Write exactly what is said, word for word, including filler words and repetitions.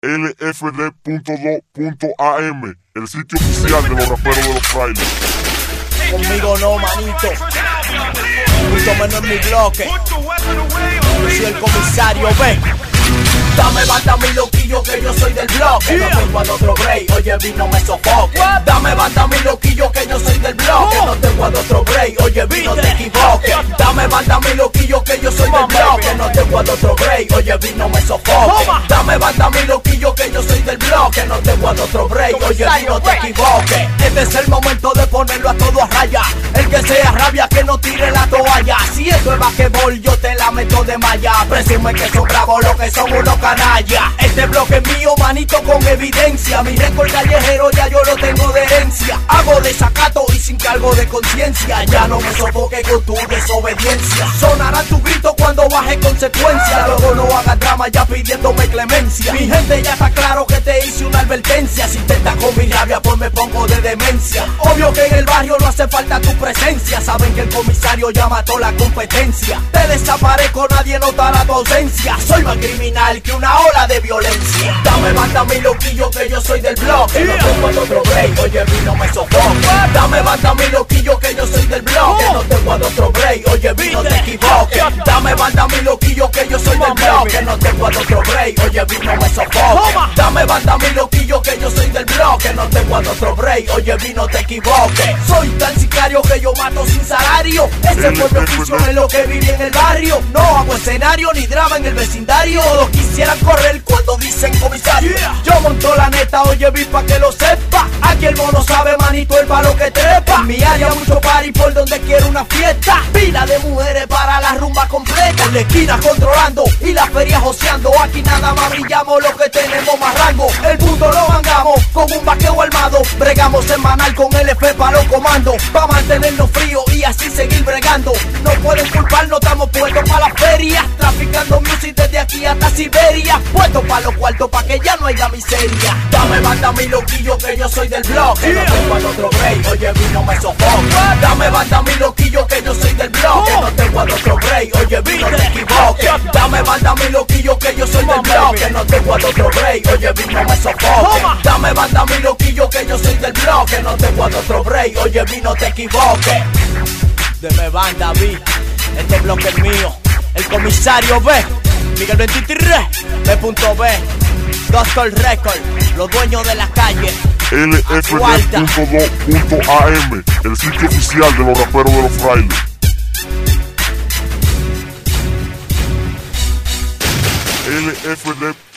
L F D punto dos punto A M, el sitio oficial de los raperos de los frailes. Conmigo no, manito. Mucho menos en mi bloque. Yo soy el comisario, ve. Dame banda mi loquillo que yo soy del bloque. No tengo a otro break, oye vi no me sofoque. Dame banda mi loquillo que yo soy del bloque. No tengo a otro break, oye vi no te equivoques. Dame banda mi loquillo que yo soy del bloque. No tengo a otro break, oye vi no me sofoque. Dame banda mi loquillo que yo soy del bloque. No tengo a otro break, oye vi no te equivoques. Este es el momento de ponerlo a todo a raya. El que sea rabia que no tire la toalla. Si esto es basquetbol yo te la meto de malla. Presume que son bravos lo que son unos canalla. Este bloque es mío, manito, con evidencia. Mi récord callejero ya yo lo tengo de herencia. Hago desacato y sin cargo de conciencia. Ya no me sofoque con tu desobediencia. Sonará tu grito cuando baje consecuencia. Luego no hagas drama ya pidiéndome clemencia. Mi gente ya está claro que te hice una advertencia. Si intentas con mi rabia pues me pongo de demencia. Obvio que en el barrio no hace falta tu presencia. Saben que el comisario ya mató la competencia. Te desaparezco, nadie notará tu ausencia. Soy más criminal que una ola de violencia. Dame banda mi loquillo que yo soy del bloque. No tengo otro break, oye vi no me sofoque. Dame banda mi loquillo que yo soy del bloque. No tengo otro break, oye vi no te equivoques. Dame banda mi loquillo que yo soy del bloque. No tengo otro break, oye vi no me sofoque. Dame banda mi loquillo que yo soy del bloque. No tengo otro break, oye vi no te equivoques. Soy tan sicario que yo mato sin salario. Ese fue mi oficio en lo que viví en el barrio. No hago escenario ni drama en el vecindario. Todos quisieran correr cuando dicen comisario. Yo monto la neta, oye vi pa' que lo sepa. Aquí el mono sabe, manito, el palo que trepa. En mi área mucho party por donde quiero una fiesta. Pila de mujeres para la rumba completa. En la esquina controlando y la feria joseando. Aquí nada más brillamos los que tenemos más rango. El mundo lo mangamos con un vaqueo armado. Bregamos semanal con el F para los comandos. Pa' mantenernos fríos y así seguir bregando. No pueden culparnos, estamos puestos para la feria. Traficando music desde aquí hasta Siberia. Puesto pa' los cuartos pa' que ya no haya miseria. Dame banda mi loquillo que yo soy del bloque. No tengo al otro break, oye vi no me sofoque. Dame banda mi loquillo que yo soy del bloque. No tengo al otro break, oye vi no te equivoques. Dame banda mi loquillo que yo soy del bloque. No tengo al otro break, oye vi no me sofoque. Dame banda mi loquillo que yo soy del bloque. No tengo al otro break, oye vi no te equivoques. Deme banda vi, este bloque es mío. El comisario B, Miguel veintitrés, B punto B, Doctor Record, los dueños de la calle. L F D punto dos punto A M, el sitio oficial de los raperos de los frailes. L F D